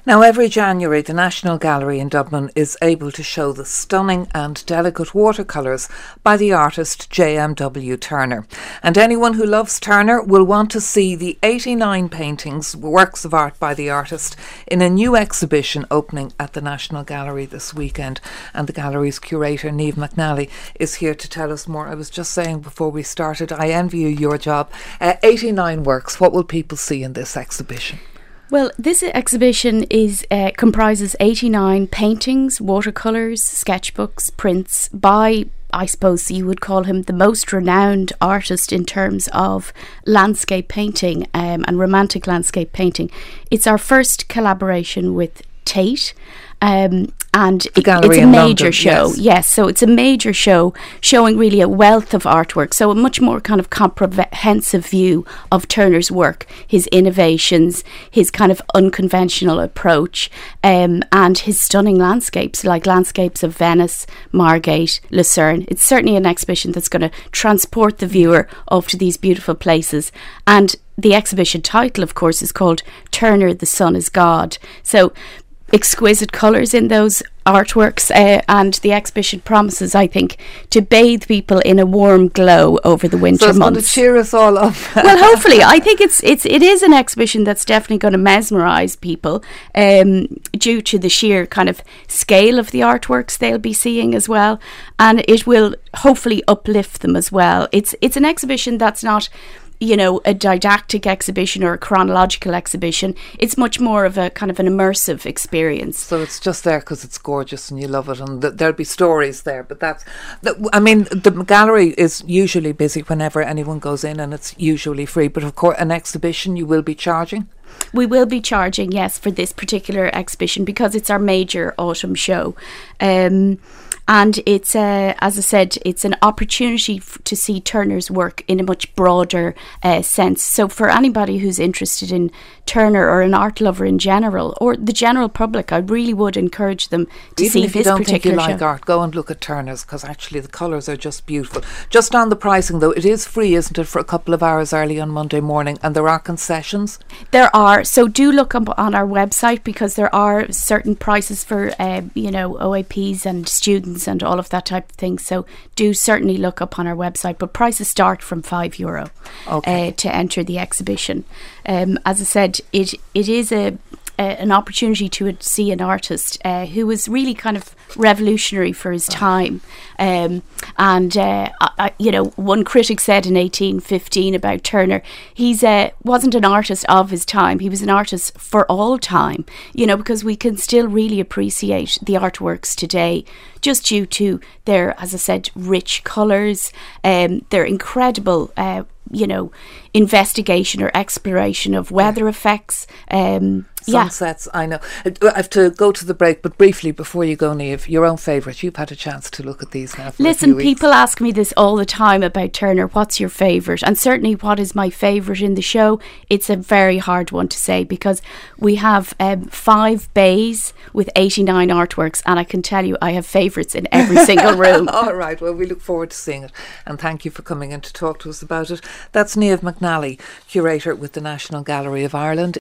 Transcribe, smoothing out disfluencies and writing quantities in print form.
Now, every January, the National Gallery in Dublin is able to show the stunning and delicate watercolours by the artist J.M.W. Turner. And anyone who loves Turner will want to see the 89 paintings, works of art by the artist, in a new exhibition opening at the National Gallery this weekend. And the gallery's curator, Niamh McNally, is here to tell us more. I was just saying before we started, I envy you your job. 89 works. What will people see in this exhibition? Well, this exhibition comprises 89 paintings, watercolours, sketchbooks, prints by, I suppose you would call him, the most renowned artist in terms of landscape painting and romantic landscape painting. It's our first collaboration with Tate. And it's a major show. Yes, so it's a major show showing really a wealth of artwork. So a much more kind of comprehensive view of Turner's work, his innovations, his kind of unconventional approach, and his stunning landscapes, like landscapes of Venice, Margate, Lucerne. It's certainly an exhibition that's going to transport the viewer off to these beautiful places. And the exhibition title, of course, is called Turner, the Sun is God. So exquisite colours in those artworks, and the exhibition promises, I think, to bathe people in a warm glow over the winter months. So it's going to cheer us all up. Well, hopefully. I think it is an exhibition that's definitely going to mesmerise people due to the sheer kind of scale of the artworks they'll be seeing as well, and it will hopefully uplift them as well. It's an exhibition that's not, a didactic exhibition or a chronological exhibition. It's much more of a kind of an immersive experience. So it's just there because it's gorgeous and you love it, and there'll be stories there. But the gallery is usually busy whenever anyone goes in, and it's usually free. But of course, an exhibition you will be charging? We will be charging, yes, for this particular exhibition because it's our major autumn show. And it's, as I said, it's an opportunity to see Turner's work in a much broader sense. So for anybody who's interested in Turner or an art lover in general, or the general public, I really would encourage them to see this particular show. Even if you don't think you like art, go and look at Turner's, because actually the colours are just beautiful. Just on the pricing though, it is free, isn't it, for a couple of hours early on Monday morning, and there are concessions? There are, so do look up on our website because there are certain prices for, OAPs and students and all of that type of thing. So do certainly look up on our website, but prices start from €5 to enter the exhibition. As I said, it is an opportunity to see an artist who was really kind of revolutionary for his time. One critic said in 1815 about Turner, he's wasn't an artist of his time, he was an artist for all time, because we can still really appreciate the artworks today just due to their, as I said, rich colours, their incredible investigation or exploration of weather effects. Sunsets, I know. I have to go to the break, but briefly before you go, Niamh, your own favourite. You've had a chance to look at these now for a few weeks. People ask me this all the time about Turner. What's your favourite? And certainly what is my favourite in the show? It's a very hard one to say because we have 5 bays with 89 artworks, and I can tell you I have favourites in every single room. All right, well, we look forward to seeing it, and thank you for coming in to talk to us about it. That's Niamh McNally, curator with the National Gallery of Ireland.